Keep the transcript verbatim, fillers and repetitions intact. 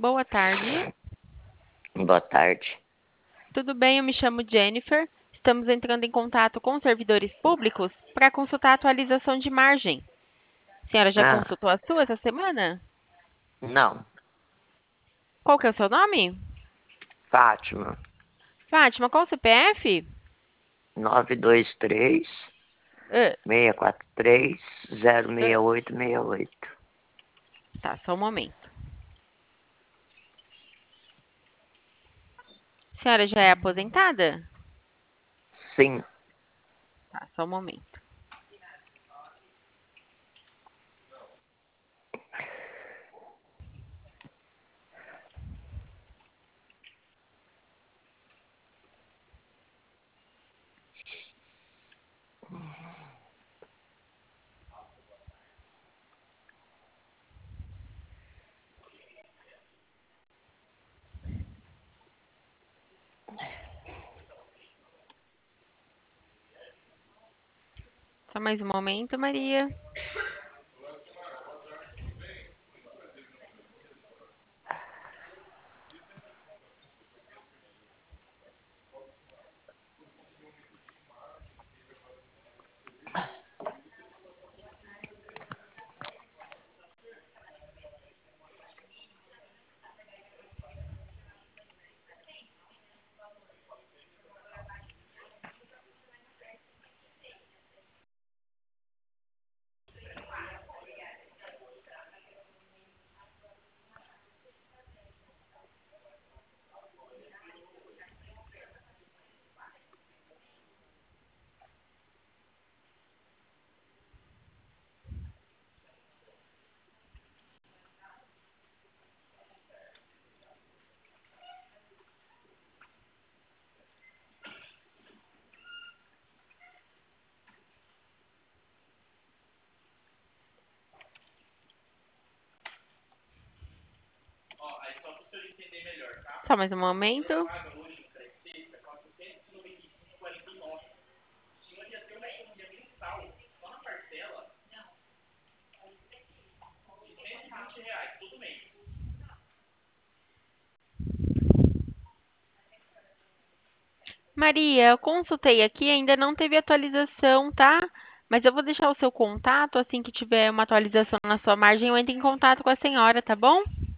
Boa tarde. Boa tarde. Tudo bem? Eu me chamo Jennifer. Estamos entrando em contato com os servidores públicos para consultar a atualização de margem. A senhora já Ah, consultou a sua essa semana? não. Qual que é o seu nome? Fátima, Fátima, qual o C P F? nove dois três, Ah, seis quatro três, zero ah, seis oito seis oito. tá, só um momento. A senhora já é aposentada? Sim. Tá, só um momento. Só mais um momento, Maria. Só mais um momento. Maria, eu consultei aqui, ainda não teve atualização, tá? Mas eu vou deixar o seu contato, assim que tiver uma atualização na sua margem, eu entro em contato com a senhora, tá bom?